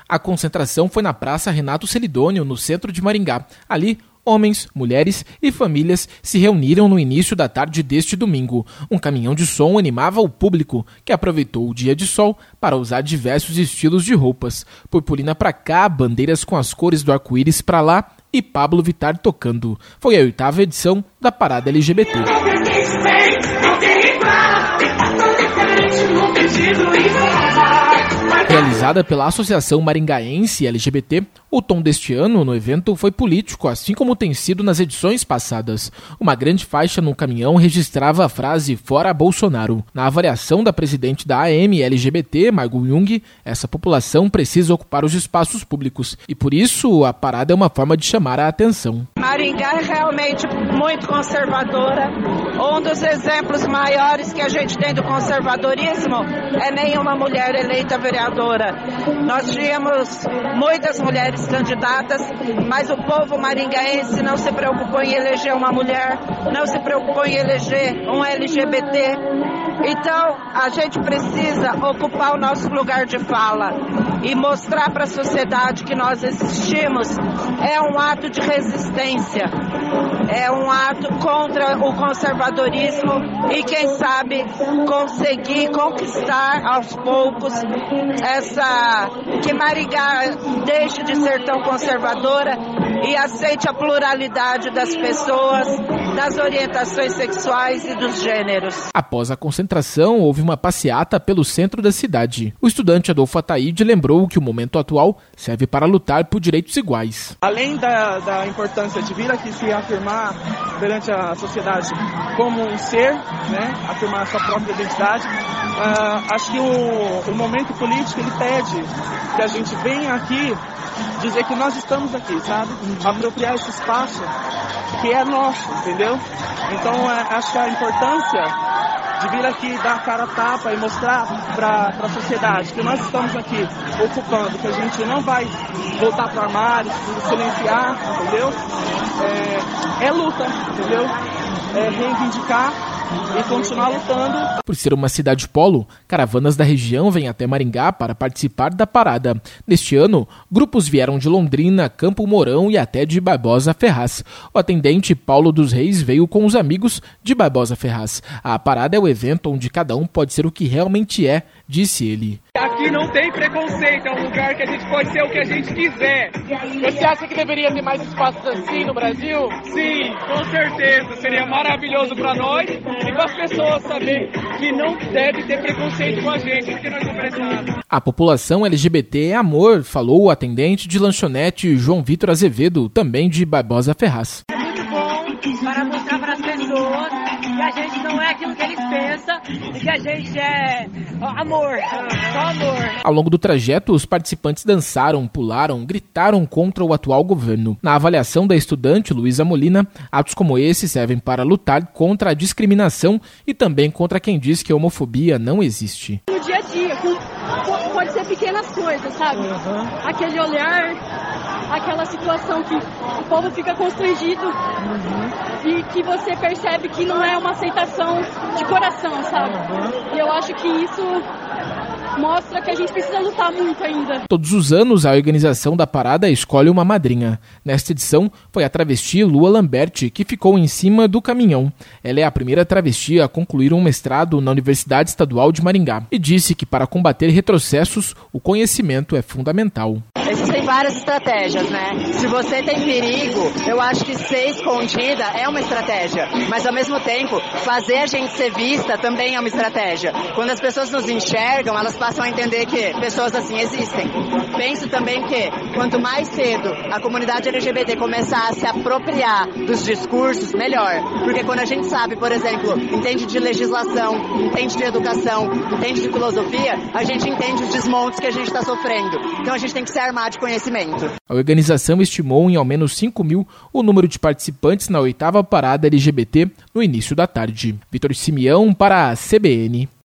A concentração foi na Praça Renato Celidônio, no centro de Maringá. Ali, homens, mulheres e famílias se reuniram no início da tarde deste domingo. Um caminhão de som animava o público, que aproveitou o dia de sol para usar diversos estilos de roupas. Purpurina pra cá, bandeiras com as cores do arco-íris pra lá e Pablo Vittar tocando. Foi a 8ª edição da Parada LGBT. Realizada pela Associação Maringaense LGBT, o tom deste ano no evento foi político, assim como tem sido nas edições passadas. Uma grande faixa no caminhão registrava a frase "Fora Bolsonaro". Na avaliação da presidente da AM LGBT, Margot Jung, essa população precisa ocupar os espaços públicos e, por isso, a parada é uma forma de chamar a atenção. Maringá é realmente muito conservadora. Um dos exemplos maiores que a gente tem do conservadorismo é nenhuma mulher eleita vereadora. Nós tínhamos muitas mulheres candidatas, mas o povo maringaense não se preocupou em eleger uma mulher, não se preocupou em eleger um LGBT. Então, a gente precisa ocupar o nosso lugar de fala e mostrar para a sociedade que nós existimos. É um ato de resistência, é um ato contra o conservadorismo e, quem sabe, conseguir conquistar aos poucos que Maringá deixe de ser tão conservadora e aceite a pluralidade das pessoas, das orientações sexuais e dos gêneros. Após a concentração, houve uma passeata pelo centro da cidade. O estudante Adolfo Ataíde lembrou que o momento atual serve para lutar por direitos iguais. Além da importância de vir aqui se afirmar perante a sociedade como um ser, né, afirmar a sua própria identidade, acho que o momento político ele pede que a gente venha aqui dizer que nós estamos aqui, sabe? Apropriar esse espaço que é nosso, entendeu? Então, acho que a importância de vir aqui dar a cara a tapa e mostrar para a sociedade que nós estamos aqui ocupando, que a gente não vai voltar para o armário, silenciar, entendeu? É luta, entendeu? É reivindicar e continuar lutando. Por ser uma cidade polo, caravanas da região vêm até Maringá para participar da parada. Neste ano, grupos vieram de Londrina, Campo Mourão e até de Barbosa Ferraz. O atendente Paulo dos Reis veio com os amigos de Barbosa Ferraz. A parada é o evento onde cada um pode ser o que realmente é, disse ele. Aqui não tem preconceito, é um lugar que a gente pode ser o que a gente quiser. Você acha que deveria ter mais espaços assim no Brasil? Sim, com certeza. Seria maravilhoso para nós e para as pessoas saber que não deve ter preconceito com a gente, porque nós não precisamos. A população LGBT é amor, falou o atendente de lanchonete João Vitor Azevedo, também de Barbosa Ferraz. É muito bom para mostrar para as pessoas que a gente não é aquilo que eles pensam e que a gente é amor, só amor. Ao longo do trajeto, os participantes dançaram, pularam, gritaram contra o atual governo. Na avaliação da estudante Luísa Molina, atos como esse servem para lutar contra a discriminação e também contra quem diz que a homofobia não existe. No dia a dia, pode ser pequenas coisas, sabe? Aquele olhar, aquela situação que o povo fica constrangido e que você percebe que não é uma aceitação de coração, sabe? E eu acho que isso mostra que a gente precisa lutar muito ainda. Todos os anos, a organização da parada escolhe uma madrinha. Nesta edição, foi a travesti Lua Lamberti, que ficou em cima do caminhão. Ela é a primeira travesti a concluir um mestrado na Universidade Estadual de Maringá e disse que para combater retrocessos, o conhecimento é fundamental. Existem várias estratégias, né? Se você tem perigo, eu acho que ser escondida é uma estratégia. Mas, ao mesmo tempo, fazer a gente ser vista também é uma estratégia. Quando as pessoas nos enxergam, elas passam a entender que pessoas assim existem. Penso também que, quanto mais cedo a comunidade LGBT começar a se apropriar dos discursos, melhor. Porque quando a gente sabe, por exemplo, entende de legislação, entende de educação, entende de filosofia, a gente entende os desmontes que a gente está sofrendo. Então, a gente tem que se armar de conhecimento. A organização estimou em ao menos 5.000 o número de participantes na 8ª parada LGBT no início da tarde. Vitor Simeão para a CBN.